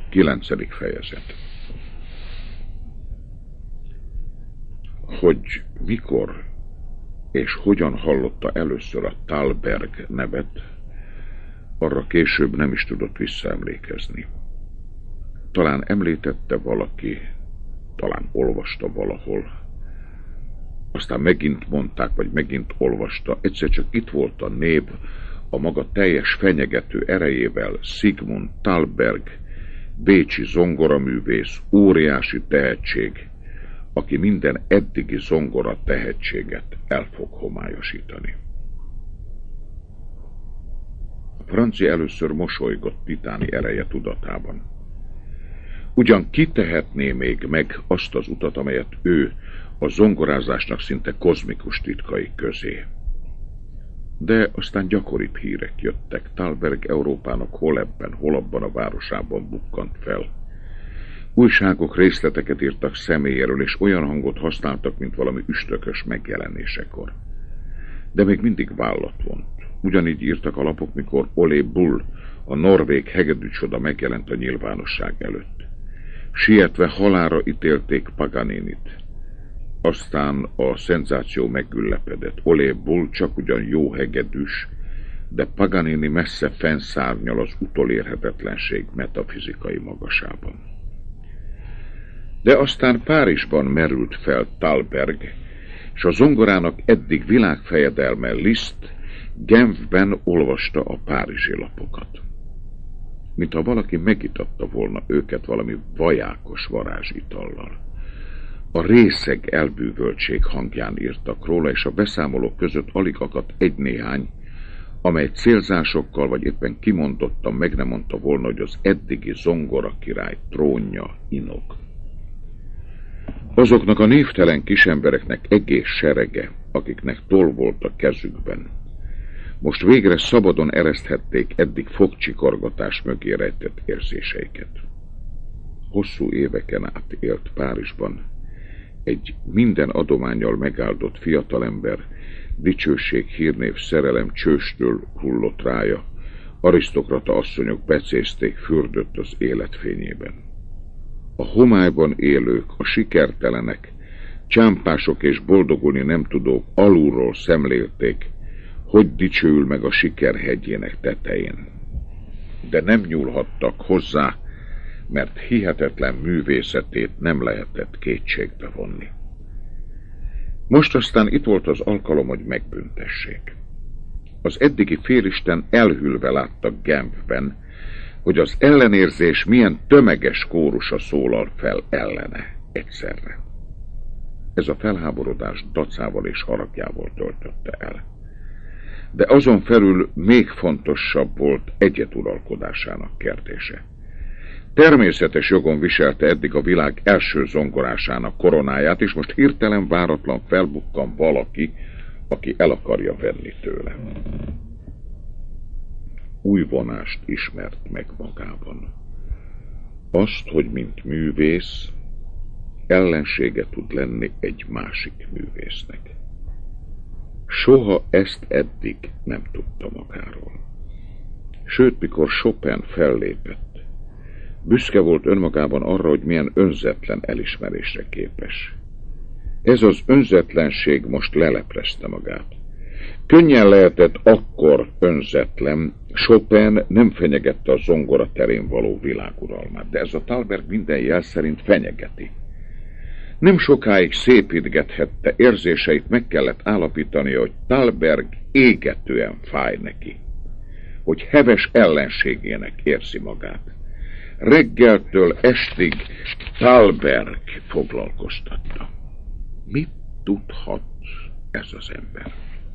9. fejezet. Hogy mikor és hogyan hallotta először a Thalberg nevet, arra később nem is tudott visszaemlékezni. Talán említette valaki, talán olvasta valahol, aztán megint mondták, vagy megint olvasta, egyszer csak itt volt a név, a maga teljes fenyegető erejével, Sigmund Thalberg, bécsi zongoraművész, óriási tehetség, aki minden eddigi zongora tehetséget el fog homályosítani. Franci először mosolygott titáni ereje tudatában. Ugyan ki tehetné még meg azt az utat, amelyet ő a zongorázásnak szinte kozmikus titkai közé. De aztán gyakoribb hírek jöttek. Thalberg Európának hol ebben, hol abban a városában bukkant fel. Újságok részleteket írtak személyéről, és olyan hangot használtak, mint valami üstökös megjelenésekor. De még mindig vállat vont. Ugyanígy írtak a lapok, mikor Ole Bull, a norvég hegedűcsoda megjelent a nyilvánosság előtt. Sietve halálra ítélték Paganinit. Aztán a szenzáció megülepedett. Ole Bull csak ugyan jó hegedűs, de Paganini messze fennszárnyal az utolérhetetlenség metafizikai magasában. De aztán Párizsban merült fel Thalberg, és a zongorának eddig világfejedelme Liszt Genfben olvasta a párizsi lapokat. Mintha valaki megitatta volna őket valami vajákos varázsitallal. A részeg elbűvöltség hangján írtak róla, és a beszámolók között alig akadt egy-néhány, amely célzásokkal vagy éppen kimondottan meg nem mondta volna, hogy az eddigi zongora király trónja inog. Azoknak a névtelen kisembereknek egész serege, akiknek toll volt a kezükben, most végre szabadon ereszthették eddig fogcsikorgatás mögé rejtett érzéseiket. Hosszú éveken át élt Párizsban, egy minden adománnyal megáldott fiatalember, dicsőség, hírnév, szerelem csőstől hullott rája, arisztokrata asszonyok becézték, fürdött az életfényében. A homályban élők, a sikertelenek, csámpások és boldogulni nem tudók alulról szemlélték, hogy dicsőül meg a siker hegyének tetején. De nem nyúlhattak hozzá, mert hihetetlen művészetét nem lehetett kétségbe vonni. Most aztán itt volt az alkalom, hogy megbüntessék. Az eddigi félisten elhűlve láttak Genfben, hogy az ellenérzés milyen tömeges kórusa szólal fel ellene egyszerre. Ez a felháborodás dacával és haragjával töltötte el. De azon felül még fontosabb volt egyeduralkodásának kérdése. Természetes jogon viselte eddig a világ első zongorásának koronáját, és most hirtelen váratlan felbukkan valaki, aki el akarja venni tőle. Új vonást ismert meg magában. Azt, hogy mint művész ellensége tud lenni egy másik művésznek. Soha ezt eddig nem tudta magáról. Sőt, mikor Chopin fellépett, büszke volt önmagában arra, hogy milyen önzetlen elismerésre képes. Ez az önzetlenség most leleplezte magát. Könnyen lehetett akkor önzetlen, Chopin nem fenyegette a zongora terén való világuralmát, de ez a Thalberg minden jel szerint fenyegeti. Nem sokáig szépítgethette, érzéseit meg kellett állapítania, hogy Thalberg égetően fáj neki, hogy heves ellenségének érzi magát. Reggeltől estig Thalberg foglalkoztatta. Mit tudhat ez az ember?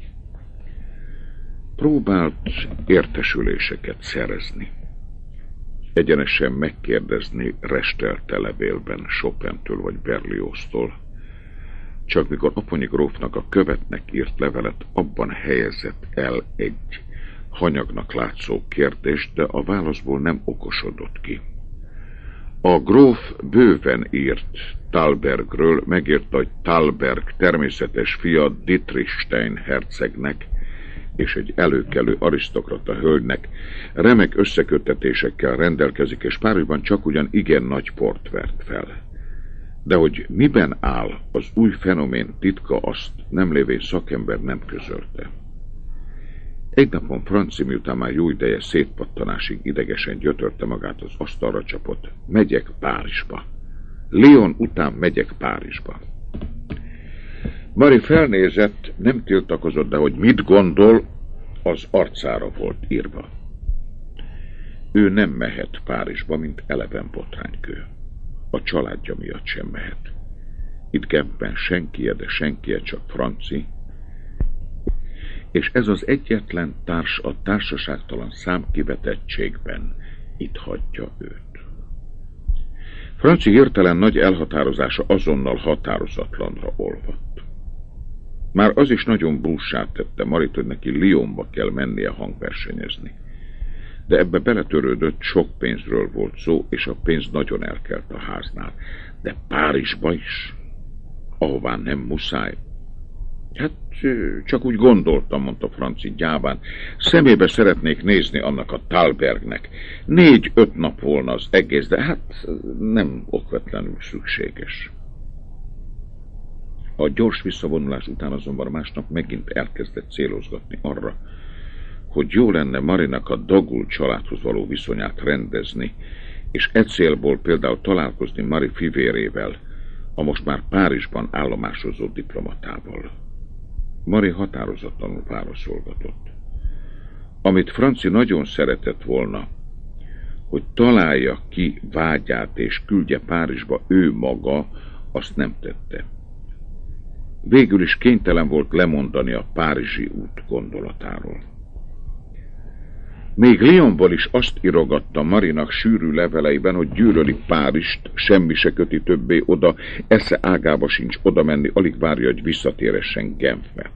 Próbált értesüléseket szerezni. Egyenesen megkérdezni restelte levélben Chopintől vagy Berlioztól. Csak mikor Aponyi grófnak a követnek írt levelet, abban helyezett el egy hanyagnak látszó kérdést, de a válaszból nem okosodott ki. A gróf bőven írt Thalbergről, megírta, hogy Thalberg természetes fia Dietrichstein hercegnek és egy előkelő arisztokrata hölgynek remek összeköttetésekkel rendelkezik, és Párizsban csak ugyan igen nagy port vert fel. De hogy miben áll az új fenomén titka, azt nem lévén szakember nem közölte. Egy napon Franci, miután már jó ideje szétpattanásig idegesen gyötörte magát, az asztalra csapott: megyek Párizsba. Lyon után megyek Párizsba. Marie felnézett, nem tiltakozott, de hogy mit gondol, az arcára volt írva. Ő nem mehet Párizsba, mint eleven botránykő. A családja miatt sem mehet. Itt Genfben senkie, de senkie, csak Franci, és ez az egyetlen társ a társaságtalan számkivetettségben itt hagyja őt. Franci hirtelen nagy elhatározása azonnal határozatlanra olvadt. Már az is nagyon bússát tette Marit, hogy neki Lyonba kell mennie hangversenyezni. De ebbe beletörődött, sok pénzről volt szó, és a pénz nagyon elkelt a háznál. De Párizsba is, ahová nem muszáj. Hát csak úgy gondoltam, mondta Franci gyáván. Szemébe szeretnék nézni annak a Thalbergnek. 4-5 nap volna az egész, de hát nem okvetlenül szükséges. A gyors visszavonulás után azonban másnap megint elkezdett célozgatni arra, hogy jó lenne Marinak a Dagul családhoz való viszonyát rendezni, és e célból például találkozni Marie fivérével, a most már Párizsban állomásozó diplomatával. Marie határozatlanul válaszolgatott. Amit Franci nagyon szeretett volna, hogy találja ki vágyát és küldje Párizsba ő maga, azt nem tette. Végül is kénytelen volt lemondani a párizsi út gondolatáról. Még Lyonból is azt írogatta Marinak sűrű leveleiben, hogy gyűlöli Párizst, semmi se köti többé oda, esze ágába sincs oda menni, alig várja, hogy visszatéressen Genfbe.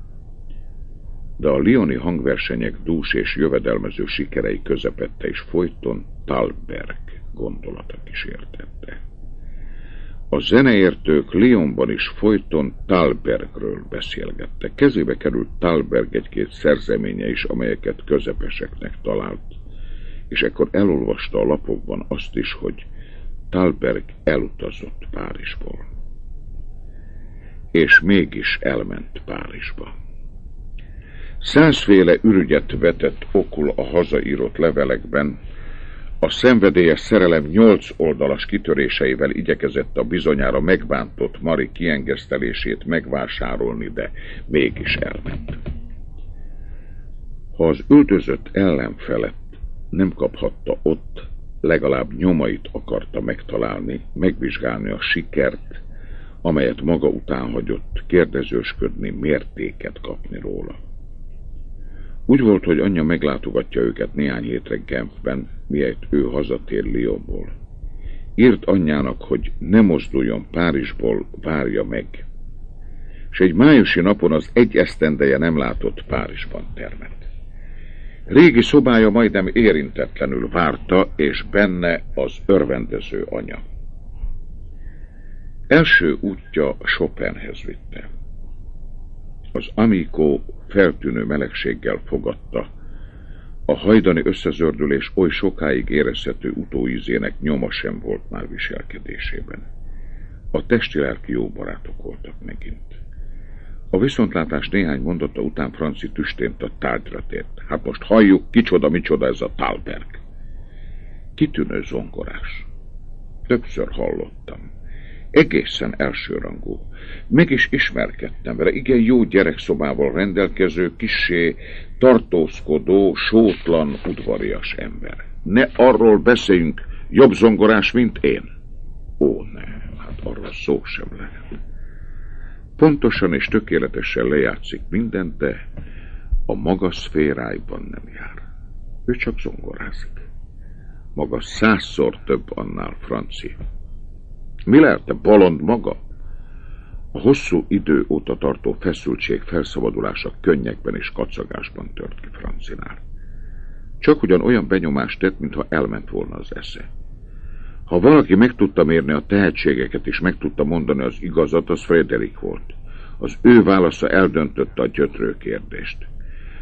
De a lyoni hangversenyek dús és jövedelmező sikerei közepette, és folyton Thalberg gondolata kísértette. A zeneértők Lyonban is folyton Thalbergről beszélgettek. Kezébe került Thalberg egy-két szerzeménye is, amelyeket közepeseknek talált, és ekkor elolvasta a lapokban azt is, hogy Thalberg elutazott Párizsból. És mégis elment Párizsba. 100 féle ürügyet vetett okul a hazaírott levelekben, a szenvedélyes szerelem 8 oldalas kitöréseivel igyekezett a bizonyára megbántott Marie kiengesztelését megvásárolni, de mégis elment. Ha az üldözött ellenfelet nem kaphatta ott, legalább nyomait akarta megtalálni, megvizsgálni a sikert, amelyet maga után hagyott, kérdezősködni, mértéket kapni róla. Úgy volt, hogy anyja meglátogatja őket néhány hétre Genfben, mielőtt ő hazatér Lyonból. Írt anyjának, hogy ne mozduljon Párizsból, várja meg. És egy májusi napon az egy esztendeje nem látott Párizsban termet. Régi szobája majdnem érintetlenül várta, és benne az örvendező anya. Első útja Chopinhez vitte. Az Amico feltűnő melegséggel fogadta. A hajdani összezördülés oly sokáig érezhető utóízének nyoma sem volt már viselkedésében. A testi-lelki jó barátok voltak megint. A viszontlátás néhány mondata után Franci tüstént a tárgyra tért. Hát most halljuk, micsoda ez a Thalberg. Kitűnő zongorás. Többször hallottam. Egészen elsőrangú. Meg is ismerkedtem vele, igen jó gyerekszobával rendelkező, kissé tartózkodó, sótlan, udvarias ember. Ne arról beszéljünk, jobb zongorás, mint én. Ó, ne, hát arról szó sem lehet. Pontosan és tökéletesen lejátszik mindent, de a maga szféráiban nem jár. Ő csak zongorázik. Maga 100-szor több annál, Franci. Mi lelte bolond maga? A hosszú idő óta tartó feszültség felszabadulása könnyekben és kacagásban tört ki Francinál. Csak ugyan olyan benyomást tett, mintha elment volna az esze. Ha valaki meg tudta mérni a tehetségeket és meg tudta mondani az igazat, az Frédéric volt. Az ő válasza eldöntötte a gyötrő kérdést.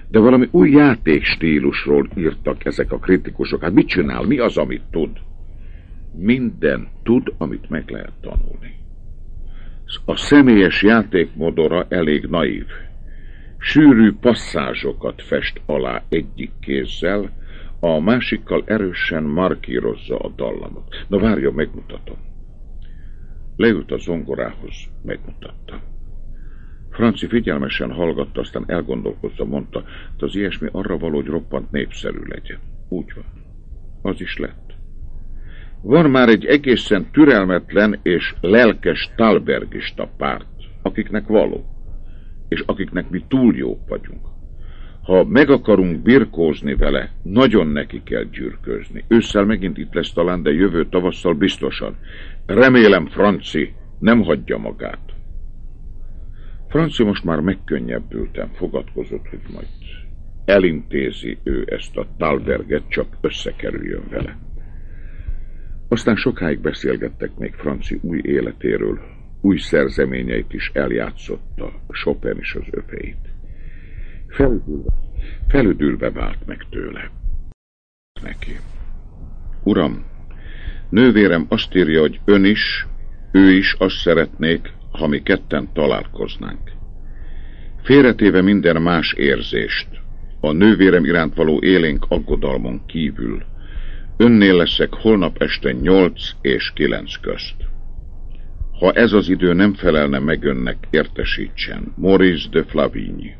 De valami új játékstílusról írtak ezek a kritikusok. Hát mit csinál? Mi az, amit tud? Minden tud, amit meg lehet tanulni. A személyes játékmodora elég naív. Sűrű passzázsokat fest alá egyik kézzel, a másikkal erősen markírozza a dallamot. Na várjon, megmutatom. Leült a zongorához, megmutatta. Franci figyelmesen hallgatta, aztán elgondolkozva mondta, hogy az ilyesmi arra való, hogy roppant népszerű legyen. Úgy van. Az is lett. Van már egy egészen türelmetlen és lelkes talbergista párt, akiknek való, és akiknek mi túl jók vagyunk. Ha meg akarunk birkózni vele, nagyon neki kell gyűrközni. Ősszel megint itt lesz talán, de jövő tavasszal biztosan. Remélem, Franci nem hagyja magát. Franci most már megkönnyebbülten fogadkozott, hogy majd elintézi ő ezt a Thalberget, csak összekerüljön vele. Aztán sokáig beszélgettek még Franci új életéről, új szerzeményeit is eljátszotta, Chopin is az övéit. Felüdülve vált meg tőle. Neki. Uram, nővérem azt írja, hogy ön is, ő is azt szeretnék, ha mi ketten találkoznánk. Félretéve minden más érzést, a nővérem iránt való élénk aggodalmon kívül, önnél leszek holnap este 8 és 9 közt. Ha ez az idő nem felelne meg önnek, értesítsen. Maurice de Flavigny.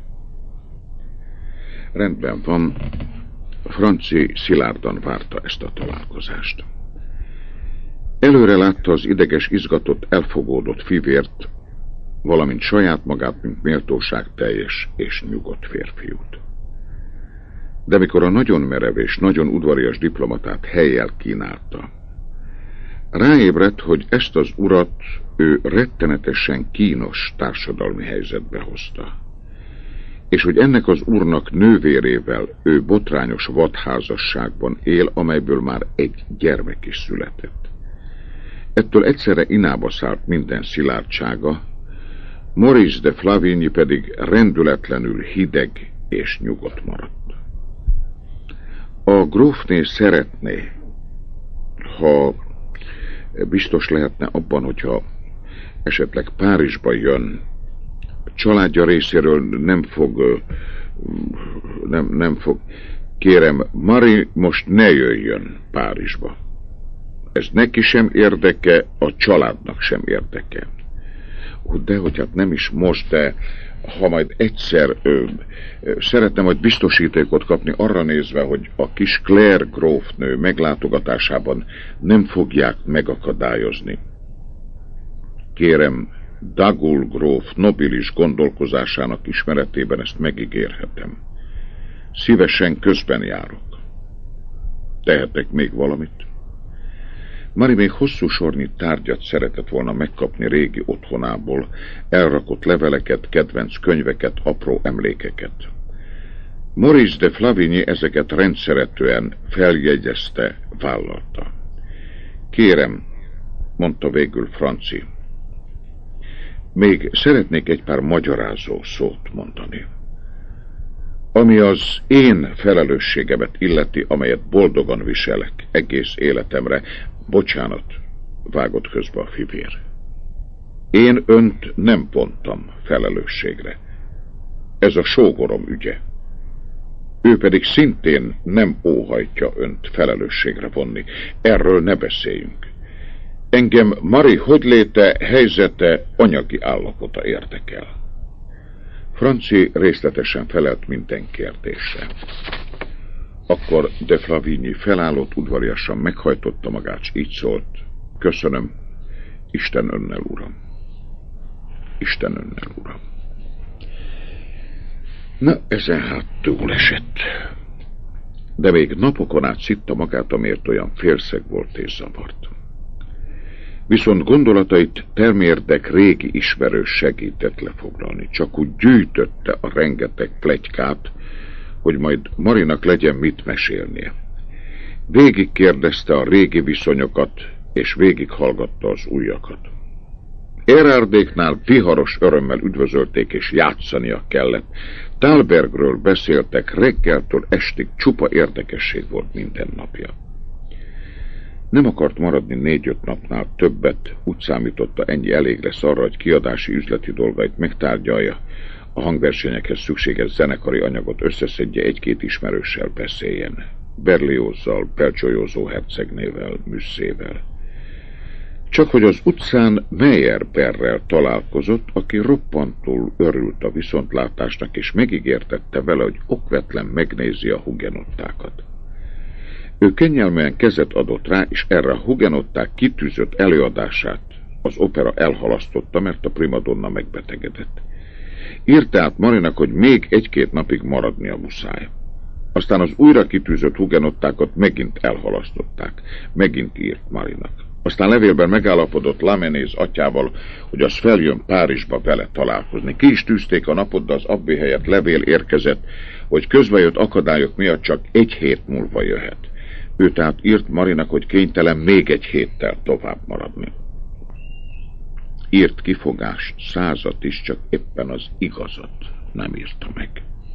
Rendben van. Franci szilárdan várta ezt a találkozást. Előre látta az ideges, izgatott, elfogódott fivért, valamint saját magát, mint méltóságteljes és nyugodt férfiút. De mikor a nagyon merev és nagyon udvarias diplomatát helyjel kínálta, ráébredt, hogy ezt az urat ő rettenetesen kínos társadalmi helyzetbe hozta, és hogy ennek az úrnak nővérével ő botrányos vadházasságban él, amelyből már egy gyermek is született. Ettől egyszerre inába szállt minden szilárdsága, Maurice de Flavigny pedig rendületlenül hideg és nyugodt maradt. A grófné szeretné, ha biztos lehetne abban, hogyha esetleg Párizsba jön, a családja részéről nem fog. Kérem, Marie most ne jöjjön Párizsba. Ez neki sem érdeke, a családnak sem érdeke. De hogy hát nem is most, de ha majd egyszer szeretne majd biztosítékot kapni arra nézve, hogy a kis Claire grófnő meglátogatásában nem fogják megakadályozni. Kérem, Dagul gróf nobilis gondolkozásának ismeretében ezt megígérhetem. Szívesen közben járok. Tehetek még valamit? Mari még hosszú sornyi tárgyat szeretett volna megkapni régi otthonából, elrakott leveleket, kedvenc könyveket, apró emlékeket. Maurice de Flavigny ezeket rendszeretően feljegyezte, vállalta. Kérem, mondta végül Franci, még szeretnék egy pár magyarázó szót mondani. Ami az én felelősségemet illeti, amelyet boldogan viselek egész életemre, bocsánat, vágott közbe a fivér. Én önt nem vontam felelősségre. Ez a sógorom ügye. Ő pedig szintén nem óhajtja önt felelősségre vonni. Erről ne beszéljünk. Engem Marie hogyléte, helyzete, anyagi állapota érdekel. Franci részletesen felelt minden kérdésre. Akkor de Flavigny felállott, udvariasan meghajtotta magát, s így szólt. Köszönöm, Isten önnel, uram. Isten önnel, uram. Na, ezen hát túl esett. De még napokon át szitta magát, amiért olyan félszeg volt és zavart. Viszont gondolatait termérdek régi ismerős segített lefoglalni. Csak úgy gyűjtötte a rengeteg pletykát, hogy majd Marinak legyen mit mesélnie. Végig kérdezte a régi viszonyokat, és végighallgatta az újakat. Érardéknál viharos örömmel üdvözölték, és játszania kellett. Thalbergről beszéltek, reggeltől estig csupa érdekesség volt minden napja. Nem akart maradni 4-5 napnál többet, úgy számította, ennyi elég lesz arra, hogy kiadási üzleti dolgait megtárgyalja, a hangversenyekhez szükséges zenekari anyagot összeszedje, 1-2 ismerőssel beszéljen. Berliozzal, Belcsiojózó hercegnével, Müsszével. Csak hogy az utcán Meyerbeerrel találkozott, aki roppantul örült a viszontlátásnak, és megígértette vele, hogy okvetlen megnézi a hugenottákat. Ő kényelműen kezet adott rá, és erre a hugenották kitűzött előadását az opera elhalasztotta, mert a primadonna megbetegedett. Írta át Marinak, hogy még 1-2 napig maradnia muszáj. Aztán az újra kitűzött hugenottákat megint elhalasztották. Megint írt Marinak. Aztán levélben megállapodott Lamennais atyával, hogy az feljön Párizsba vele találkozni. Ki is tűzték a napot, de az abbé helyett levél érkezett, hogy közbejött akadályok miatt csak 1 hét múlva jöhet. Ő tehát írt Marinak, hogy kénytelen még 1 héttel tovább maradni. Írt kifogást, 100-at is, csak éppen az igazat nem írta meg.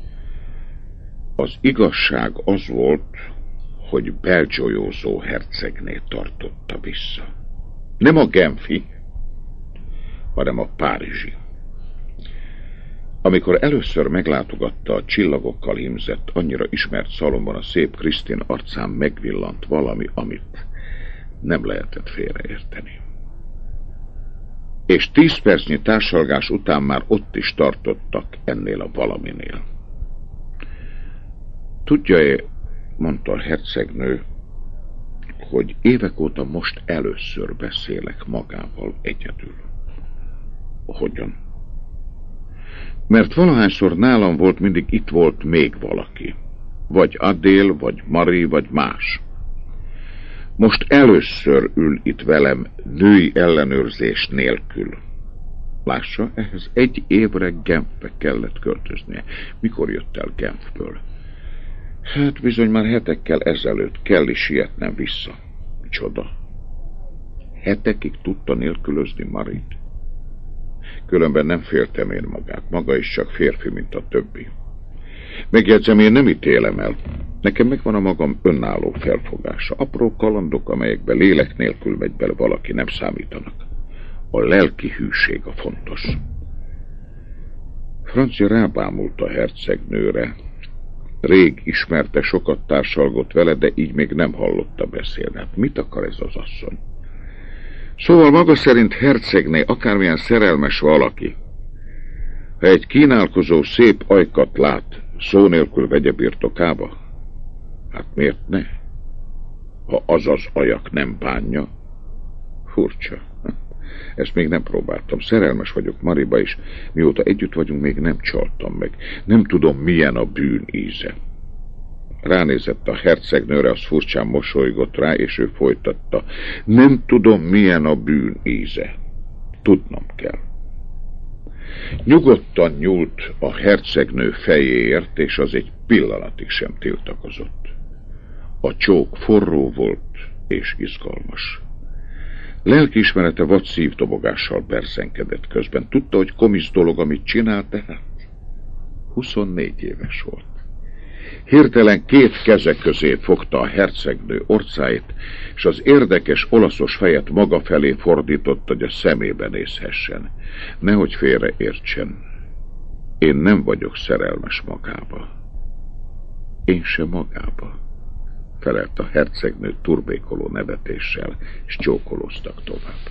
Az igazság az volt, hogy Belcsiojózó hercegné tartotta vissza. Nem a genfi, hanem a párizsi. Amikor először meglátogatta a csillagokkal hímzett, annyira ismert szalomban, a szép Krisztin arcán megvillant valami, amit nem lehetett félreérteni. És 10 percnyi társalgás után már ott is tartottak ennél a valaminél. Tudja-e, mondta a hercegnő, hogy évek óta most először beszélek magával egyedül. Hogyan? Mert valahányszor nálam volt, mindig itt volt még valaki. Vagy Adél, vagy Marie, vagy más. Most először ül itt velem női ellenőrzés nélkül. Lássa, ehhez 1 évre Genfbe kellett költöznie. Mikor jött el Genfből? Hát bizony már hetekkel ezelőtt, kell is sietnem vissza. Csoda. Hetekig tudta nélkülözni Marit. Különben nem féltem én magát, maga is csak férfi, mint a többi. Megjegyzem, én nem ítélem el. Nekem megvan a magam önálló felfogása. Apró kalandok, amelyekbe lélek nélkül megy bele valaki, nem számítanak. A lelki hűség a fontos. Francia rábámult a hercegnőre. Rég ismerte, sokat társalgott vele, de így még nem hallotta beszélni. Hát mit akar ez az asszony? Szóval maga szerint hercegné, akármilyen szerelmes valaki, ha egy kínálkozó szép ajkat lát, szó nélkül vegye birtokába? Hát miért ne? Ha az az ajak nem bánja? Furcsa. Ezt még nem próbáltam. Szerelmes vagyok Mariba is. Mióta együtt vagyunk, még nem csaltam meg. Nem tudom, milyen a bűn íze. Ránézett a hercegnőre, az furcsán mosolygott rá, és ő folytatta. Nem tudom, milyen a bűn íze. Tudnom kell. Nyugodtan nyúlt a hercegnő fejéért, és az egy pillanatig sem tiltakozott. A csók forró volt és izgalmas. Lelkiismerete vad szívdobogással berszenkedett közben. Tudta, hogy komisz dolog, amit csinál, tehát 24 éves volt. Hirtelen 2 keze közé fogta a hercegnő orcáit, és az érdekes olaszos fejet maga felé fordította, hogy a szemébe nézhessen. Nehogy félreértsen. Én nem vagyok szerelmes magába. Én se magába, felelt a hercegnő turbékoló nevetéssel, és csókolóztak tovább.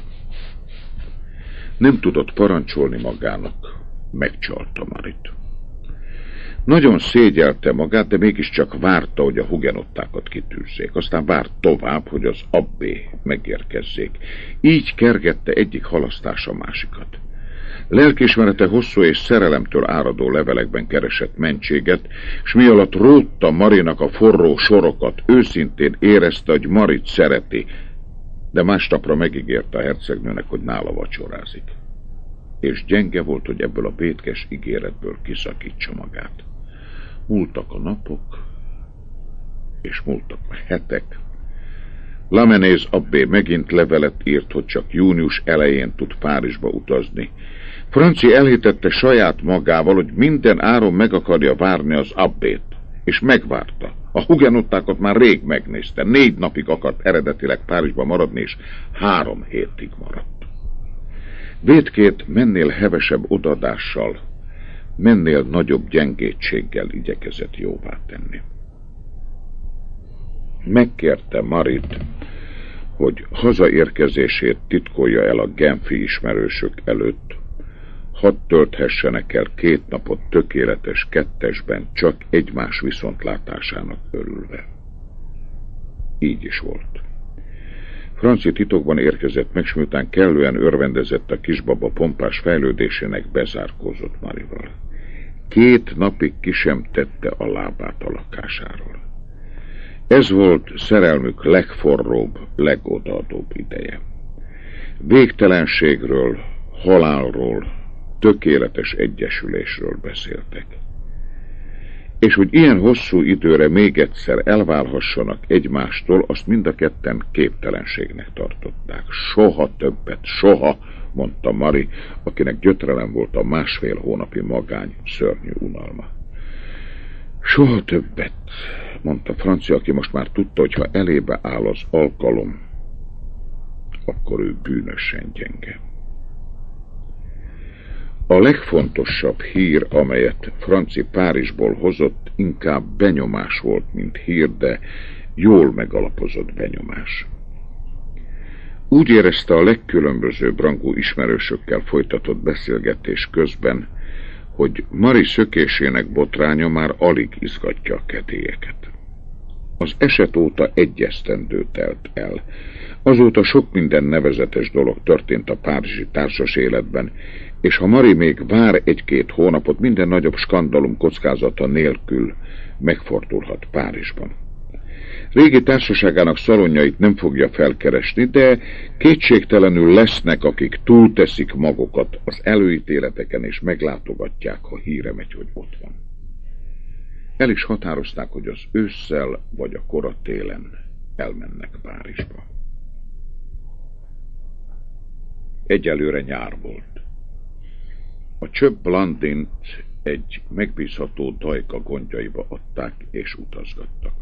Nem tudott parancsolni magának, megcsalta Marit. Nagyon szégyelte magát, de mégiscsak várta, hogy a hugenottákat kitűzzék. Aztán várt tovább, hogy az abbé megérkezzék. Így kergette egyik halasztás a másikat. Lelkiismerete hosszú és szerelemtől áradó levelekben keresett mentséget, s mi alatt rótta Marinak a forró sorokat, őszintén érezte, hogy Marit szereti, de másnapra megígérte a hercegnőnek, hogy nála vacsorázik. És gyenge volt, hogy ebből a vétkes ígéretből kiszakítsa magát. Múltak a napok, és múltak a hetek. Lamennais abbé megint levelet írt, hogy csak június elején tud Párizsba utazni. Franci elhitette saját magával, hogy minden áron meg akarja várni az abbét, és megvárta. A hugenottákat már rég megnézte, 4 napig akart eredetileg Párizsba maradni, és 3 hétig maradt. Vétkét mennél hevesebb odaadással, mennél nagyobb gyengétséggel igyekezett jóvá tenni. Megkérte Marit, hogy hazaérkezését titkolja el a genfi ismerősök előtt, hadd tölthessenek el 2 napot tökéletes kettesben, csak egymás viszontlátásának örülve. Így is volt. Franci titokban érkezett meg, s miután kellően örvendezett a kisbaba pompás fejlődésének, bezárkózott Marival. 2 napig ki sem tette a lábát a lakásáról. Ez volt szerelmük legforróbb, legodaadóbb ideje. Végtelenségről, halálról, tökéletes egyesülésről beszéltek. És hogy ilyen hosszú időre még egyszer elválhassanak egymástól, azt mind a ketten képtelenségnek tartották. Soha többet, soha, mondta Mari, akinek gyötrelem volt a 1,5 hónapi magány szörnyű unalma. Soha többet, mondta Francia, aki most már tudta, hogy ha elébe áll az alkalom, akkor ő bűnösen gyenge. A legfontosabb hír, amelyet Franci Párizsból hozott, inkább benyomás volt, mint hír, de jól megalapozott benyomás. Úgy érezte a legkülönbözőbb rangú ismerősökkel folytatott beszélgetés közben, hogy Mari szökésének botránya már alig izgatja a kedélyeket. Az eset óta 1 esztendő telt el. Azóta sok minden nevezetes dolog történt a párizsi társas életben, és ha Mari még vár 1-2 hónapot, minden nagyobb skandalum kockázata nélkül megfordulhat Párizsban. Régi társaságának szalonjait nem fogja felkeresni, de kétségtelenül lesznek, akik túlteszik magukat az előítéleteken, és meglátogatják, ha híre megy, hogy ott van. El is határozták, hogy az ősszel vagy a kora télen elmennek Párizsba. Egyelőre nyár volt. A csöbb Blandint egy megbízható dajka gondjaiba adták, és utazgattak.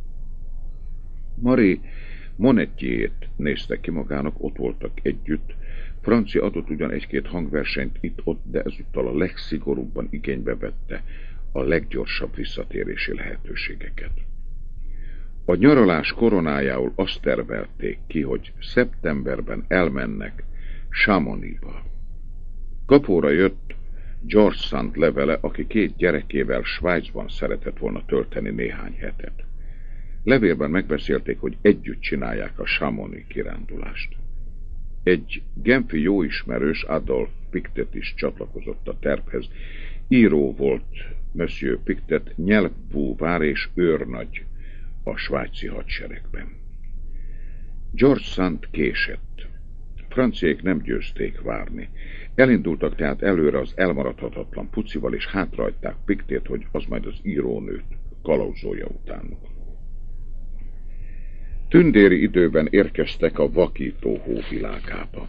Mari Monetjét nézte ki magának, ott voltak együtt. Franci adott ugyan 1-2 hangversenyt itt-ott, de ezúttal a legszigorúbban igénybe vette a leggyorsabb visszatérési lehetőségeket. A nyaralás koronájául azt tervelték ki, hogy szeptemberben elmennek Chamonixba. Kapóra jött George Sand levele, aki 2 gyerekével Svájcban szeretett volna tölteni néhány hetet. Levélben megbeszélték, hogy együtt csinálják a Chamonix kirándulást. Egy genfi jóismerős, Adolf Pictet is csatlakozott a tervhez. Író volt Monsieur Pictet, nyelvbúvár és őrnagy a svájci hadseregben. George Sand késett. Franciák nem győzték várni. Elindultak tehát előre az elmaradhatatlan pucival, és hátrahagyták Pictet, hogy az majd az írónőt kalauzolja utánuk. Tündéri időben érkeztek a vakító hóvilágába.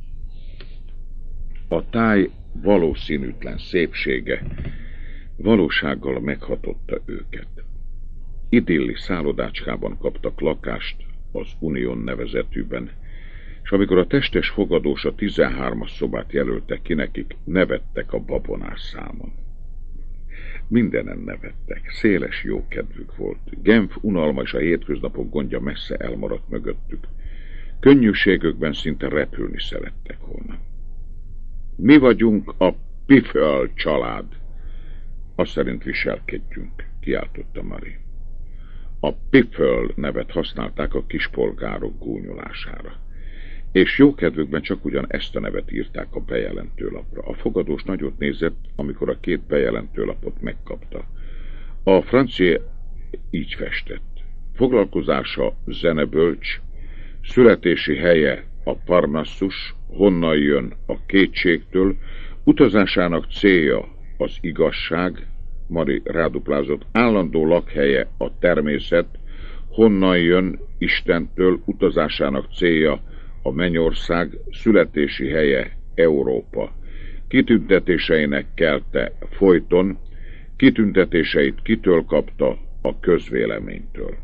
A táj valószínűtlen szépsége valósággal meghatotta őket. Idilli szállodácskában kaptak lakást az Unión nevezetűben, és amikor a testes fogadós a 13-as szobát jelölte ki nekik, nevettek a babonás számon. Mindenen nevettek, széles jókedvük volt. Genf unalma és a hétköznapok gondja messze elmaradt mögöttük. Könnyűségükben szinte repülni szerettek volna. Mi vagyunk a Piffel család. Azt szerint viselkedjünk, kiáltotta Mari. A Piffel nevet használták a kispolgárok gúnyolására, és jókedvükben csak ugyan ezt a nevet írták a bejelentőlapra. A fogadós nagyot nézett, amikor a 2 bejelentőlapot megkapta. A francia így festett. Foglalkozása zenebölcs, születési helye a Parnassus, honnan jön a kétségtől, utazásának célja az igazság, Mari ráduplázott, állandó lakhelye a természet, honnan jön, Istentől, utazásának célja a mennyország, születési helye Európa. Kitüntetéseinek kelte folyton, kitüntetéseit kitől kapta, a közvéleménytől.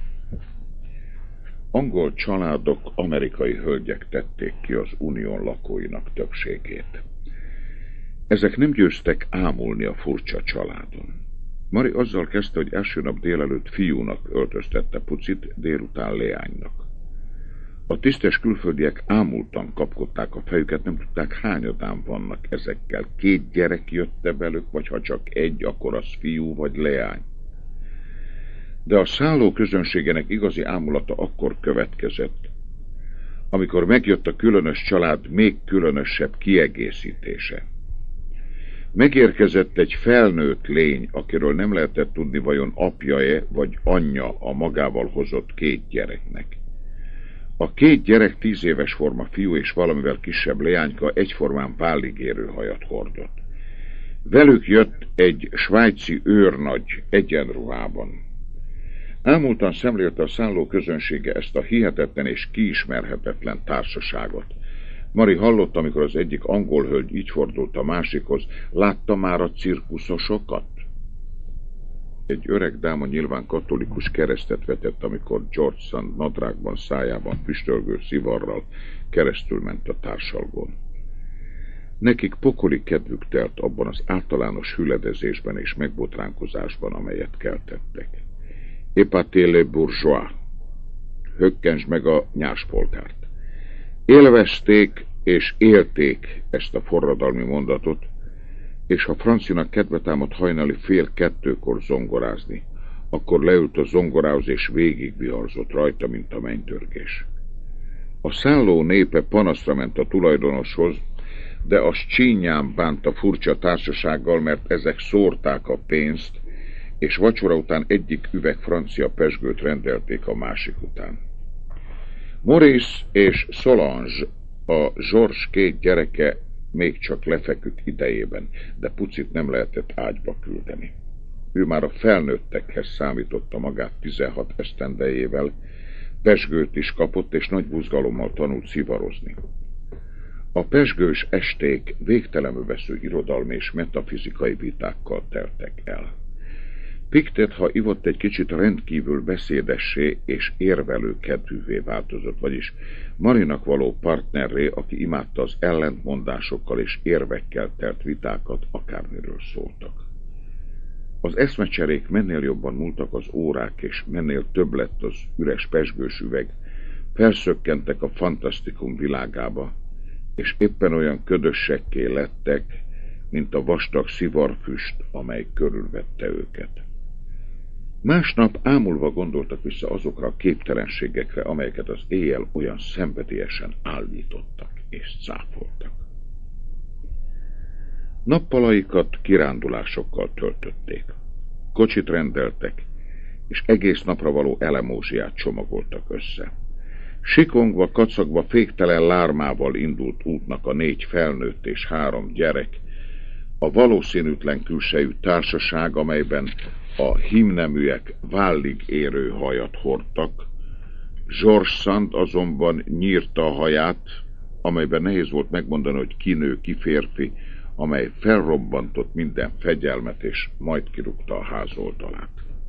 Angol családok, amerikai hölgyek tették ki az unión lakóinak többségét. Ezek nem győztek ámulni a furcsa családon. Mari azzal kezdte, hogy első nap délelőtt fiúnak öltöztette Pucit, délután leánynak. A tisztes külföldiek ámultan kapkodták a fejüket, nem tudták, hányadán vannak ezekkel. 2 gyerek jött-e velük, vagy ha csak egy, akkor az fiú vagy leány. De a szálló közönségének igazi ámulata akkor következett, amikor megjött a különös család még különösebb kiegészítése. Megérkezett egy felnőtt lény, akiről nem lehetett tudni, vajon apja-e vagy anyja a magával hozott 2 gyereknek. A 2 gyerek 10 éves forma fiú és valamivel kisebb leányka egyformán vállig érő hajat hordott. Velük jött egy svájci őrnagy egyenruhában. Ámultan szemlélte a szálló közönsége ezt a hihetetlen és kiismerhetetlen társaságot. Mari hallotta, amikor az egyik angol hölgy így fordult a másikhoz: látta már a cirkuszosokat? Egy öreg dáma nyilván katolikus keresztet vetett, amikor George Sand nadrágban, szájában füstölgő szivarral keresztül ment a társalgón. Nekik pokoli kedvük telt abban az általános hüledezésben és megbotránkozásban, amelyet keltettek. Épatez les bourgeois, hökkens meg a nyáspolgárt. Élvezték és élték ezt a forradalmi mondatot, és ha Francinak kedve támadt hajnali 1:30 zongorázni, akkor leült a zongorához és végigviharzott rajta, mint a mennydörgés. A szálló népe panaszra ment a tulajdonoshoz, de az csínyán bánt a furcsa társasággal, mert ezek szórták a pénzt, és vacsora után egyik üveg francia pezsgőt rendelték a másik után. Maurice és Solange, a George 2 gyereke még csak lefeküdt idejében, de Pucit nem lehetett ágyba küldeni. Ő már a felnőttekhez számította magát 16 esztendejével, pezsgőt is kapott, és nagy buzgalommal tanult szivarozni. A pezsgős esték végtelenül vesző irodalmi és metafizikai vitákkal teltek el. Pictet, ha ivott egy kicsit, rendkívül beszédessé és érvelő kedvűvé változott, vagyis Marinak való partnerré, aki imádta az ellentmondásokkal és érvekkel telt vitákat, akármiről szóltak. Az eszmecserék mennél jobban múltak az órák, és mennél több lett az üres pezsgős üveg, felszökkentek a fantasztikum világába, és éppen olyan ködössekké lettek, mint a vastag szivarfüst, amely körülvette őket. Másnap ámulva gondoltak vissza azokra a képtelenségekre, amelyeket az éjjel olyan szenvedélyesen állítottak és cáfoltak. Nappalaikat kirándulásokkal töltötték. Kocsit rendeltek, és egész napra való elemózsiát csomagoltak össze. Sikongva, kacagva, féktelen lármával indult útnak a 4 felnőtt és 3 gyerek, a valószínűtlen külsejű társaság, amelyben a hímneműek vállig érő hajat hordtak. George Sand azonban nyírta a haját, amelyben nehéz volt megmondani, hogy ki nő, ki férfi, amely felrobbantott minden fegyelmet, és majd kirúgta a ház oldalát.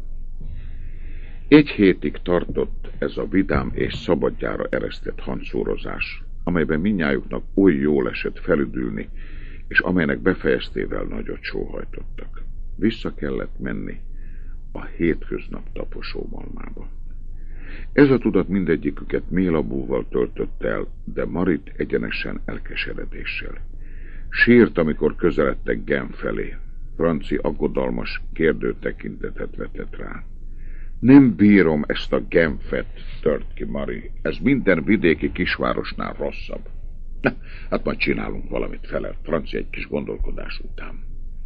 1 hétig tartott ez a vidám és szabadjára eresztett hancórozás, amelyben mindnyájuknak oly jól esett felüdülni, és amelynek befejeztével nagyot sóhajtottak. Vissza kellett menni a hétköznap taposómalmába. Ez a tudat mindegyiküket mélabúval töltött el, de Marit egyenesen elkeseredéssel. Sírt, amikor közeledtek Genf felé. Franci aggodalmas, kérdő tekintetet vetett rá. Nem bírom ezt a Genfet, tört ki Mari. Ez minden vidéki kisvárosnál rosszabb. Na, hát majd csinálunk valamit, felelt Franci egy kis gondolkodás után.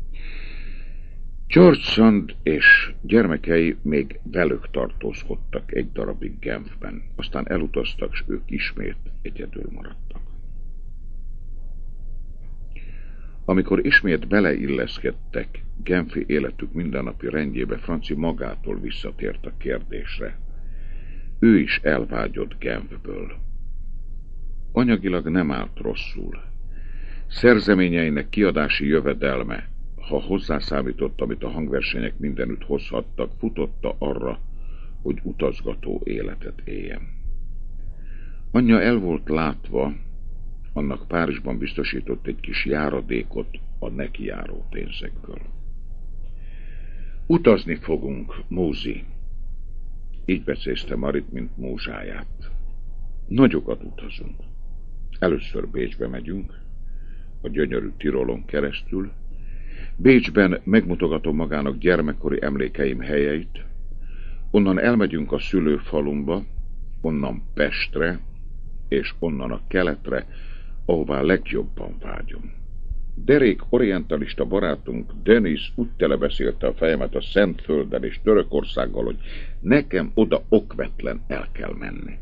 George Sand és gyermekei még velük tartózkodtak egy darabig Genfben, aztán elutaztak, s ők ismét egyedül maradtak. Amikor ismét beleilleszkedtek Genfi életük mindennapi rendjébe, Franci magától visszatért a kérdésre. Ő is elvágyott Genfből. Anyagilag nem állt rosszul. Szerzeményeinek kiadási jövedelme, ha hozzászámított, amit a hangversenyek mindenütt hozhattak, futotta arra, hogy utazgató életet éljen. Anyja el volt látva, annak Párizsban biztosított egy kis járadékot a neki járó pénzekből. Utazni fogunk, Mózi. Így becézte Marit, mint múzsáját. Nagyokat utazunk. Először Bécsbe megyünk, a gyönyörű Tirolon keresztül. Bécsben megmutogatom magának gyermekkori emlékeim helyeit, onnan elmegyünk a szülőfalumba, onnan Pestre, és onnan a keletre, ahová legjobban vágyom. Derék orientalista barátunk Denis úgy telebeszélte a fejemet a Szentfölddel és Törökországgal, hogy nekem oda okvetlen el kell menni.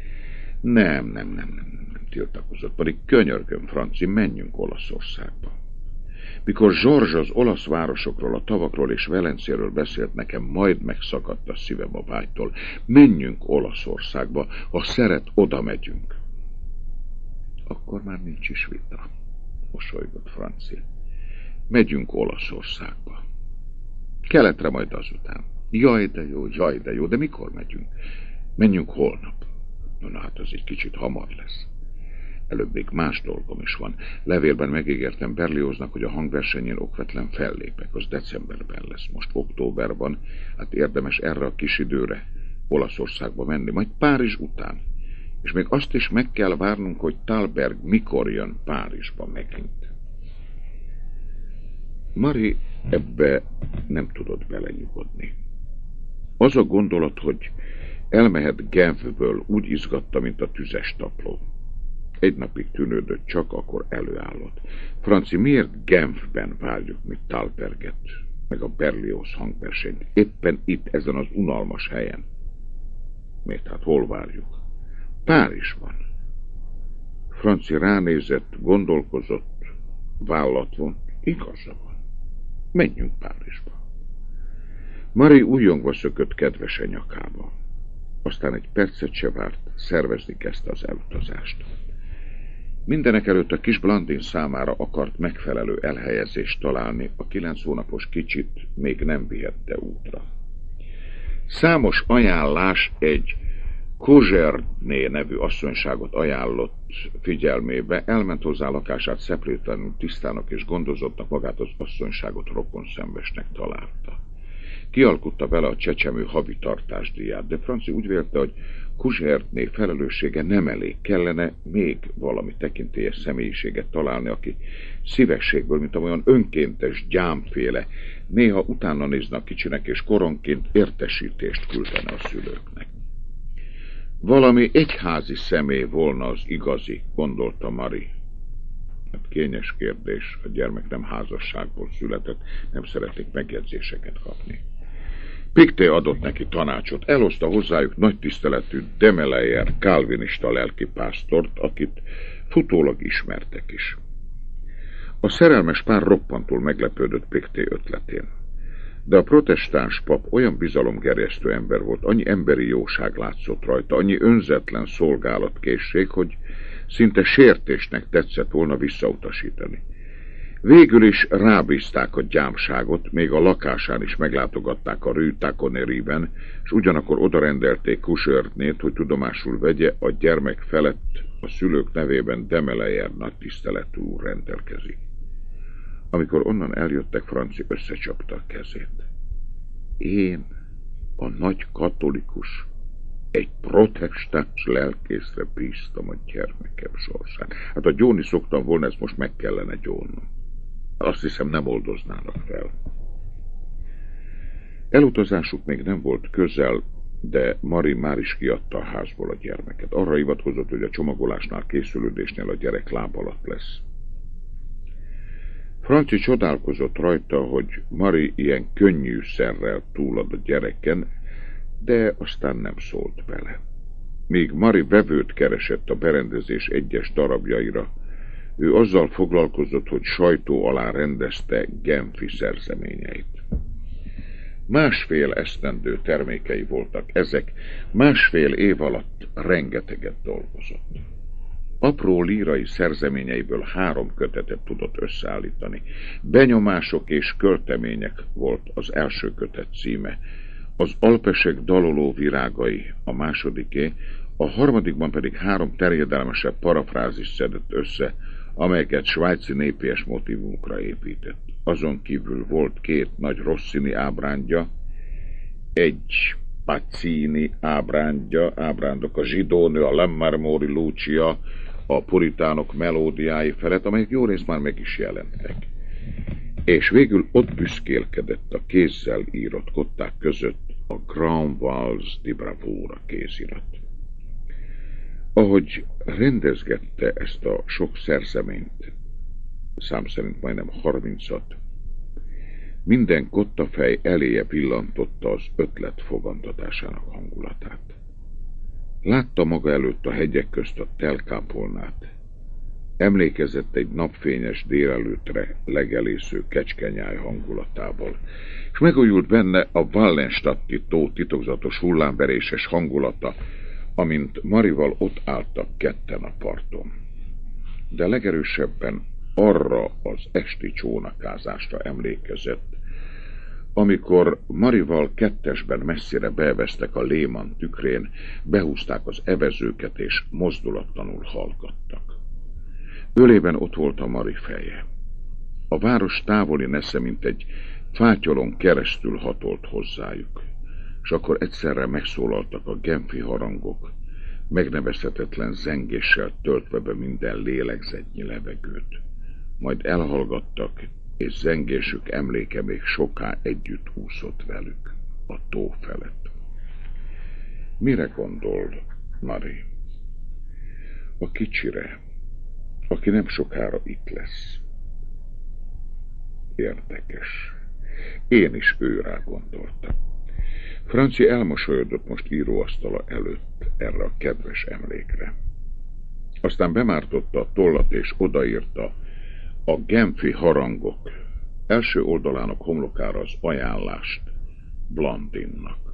Nem, tiltakozott, pedig könyörgöm, Franci, menjünk Olaszországba. Mikor George az olasz városokról, a tavakról és Velencéről beszélt nekem, majd megszakadt a szívem a vágytól. Menjünk Olaszországba, ha szeret, oda megyünk. Akkor már nincs is vita, mosolygott Franci. Megyünk Olaszországba. Keletre majd azután. Jaj, de jó, de mikor megyünk? Menjünk holnap. Na hát az egy kicsit hamar lesz. Előbb még más dolgom is van. Levélben megígértem Berlioznak, hogy a hangversenyén okvetlen fellépek. Az decemberben lesz, most októberban. Hát érdemes erre a kis időre Olaszországba menni, majd Párizs után. És még azt is meg kell várnunk, hogy Thalberg mikor jön Párizsba megint. Mari ebbe nem tudott belenyugodni. Az a gondolat, hogy elmehet Genfből, úgy izgatta, mint a tüzes tapló. Egy napig tűnődött, csak akkor előállott. Franci, miért Genfben várjuk mi Thalberget, meg a Berlioz hangversenyt? Éppen itt, ezen az unalmas helyen. Miért, hát hol várjuk? Párizsban. Franci ránézett, gondolkozott, vállat vont. Igaza van. Menjünk Párizsba. Mari újjongva szökött kedvesen nyakába. Aztán egy percet se várt, szervezni kezdte az elutazást. Mindenekelőtt a kis Blandin számára akart megfelelő elhelyezést találni, a 9 hónapos kicsit még nem vihette útra. Számos ajánlás egy Kozserné nevű asszonyságot ajánlott figyelmébe, elment hozzá lakását szeplétlenül tisztának és gondozottnak, magát az asszonyságot rokonszenvesnek találta. Kialkutta vele a csecsemő havi tartásdíját, de Franci úgy vélte, hogy Kozserné felelőssége nem elég, kellene még valami tekintélyes személyiséget találni, aki szívességből, mint olyan önkéntes gyámféle, néha utána nézne a kicsinek, és koronként értesítést küldene a szülőknek. Valami egyházi személy volna az igazi, gondolta Mari. Hát kényes kérdés, a gyermek nem házasságból született, nem szeretnék megjegyzéseket kapni. Picté adott neki tanácsot, elhozta hozzájuk nagy tiszteletű Demeleyer kálvinista lelkipásztort, akit futólag ismertek is. A szerelmes pár roppantul meglepődött Picté ötletén. De a protestáns pap olyan bizalomgerjesztő ember volt, annyi emberi jóság látszott rajta, annyi önzetlen szolgálatkészség, hogy szinte sértésnek tetszett volna visszautasítani. Végül is rábízták a gyámságot, még a lakásán is meglátogatták a Rue Taconnerie-ben, és ugyanakkor odarendelték Kozsernét, hogy tudomásul vegye, a gyermek felett a szülők nevében Demeleyer nagy tiszteletű úr rendelkezik. Amikor onnan eljöttek, Franci összecsapta a kezét. Én, a nagy katolikus, egy protestáns lelkészre bíztam a gyermekem sorsán. Hát ha gyónni szoktam volna, ezt most meg kellene gyónnom. Azt hiszem, nem oldoznának fel. Elutazásuk még nem volt közel, de Mari már is kiadta a házból a gyermeket. Arra hivatkozott, hogy a csomagolásnál, készülődésnél a gyerek láb alatt lesz. Franci csodálkozott rajta, hogy Mari ilyen könnyűszerrel túlad a gyereken, de aztán nem szólt bele. Míg Mari vevőt keresett a berendezés egyes darabjaira, ő azzal foglalkozott, hogy sajtó alá rendezte Genfi szerzeményeit. Másfél esztendő termékei voltak ezek, másfél év alatt rengeteget dolgozott. Apró lírai szerzeményeiből 3 kötetet tudott összeállítani. Benyomások és költemények volt az első kötet címe. Az alpesek daloló virágai a másodiké, a harmadikban pedig 3 terjedelmesebb parafrázist szedett össze, amelyeket svájci népies motívumokra épített. Azon kívül volt 2 nagy Rossini ábrándja, egy Pazzini ábrándok, a zsidónő, a Lammermoori Lucia, a puritánok melódiái felett, amelyek jó részt már meg is jelentek. És végül ott büszkélkedett a kézzel írott kották között a Grand Vals di Bravura kézirat. Ahogy rendezgette ezt a sok szerzeményt, szám szerint majdnem 30-at, minden kottafej eléje pillantotta az ötlet fogantatásának hangulatát. Látta maga előtt a hegyek közt a telkápolnát. Emlékezett egy napfényes délelőtre legelésző kecskenyáj hangulatával, és megújult benne a Wallenstadti tó titokzatos hullámveréses hangulata, amint Marival ott álltak ketten a parton. De legerősebben arra az esti csónakázásra emlékezett, amikor Marival kettesben messzire beveztek a Lehmann tükrén, behúzták az evezőket és mozdulatlanul hallgattak. Ölében ott volt a Mari feje. A város távoli nesze, mint egy fátyolon keresztül hatolt hozzájuk, és akkor egyszerre megszólaltak a genfi harangok, megnevezhetetlen zengéssel töltve be minden lélegzetnyi levegőt. Majd elhallgattak, és zengésük emléke még soká együtt úszott velük a tó felett. Mire gondol Mari? A kicsire, aki nem sokára itt lesz. Érdekes. Én is őrá gondoltam. Franci elmosolyodott most íróasztala előtt erre a kedves emlékre. Aztán bemártotta a tollat és odaírta a genfi harangok első oldalának homlokára az ajánlást Blandinnak.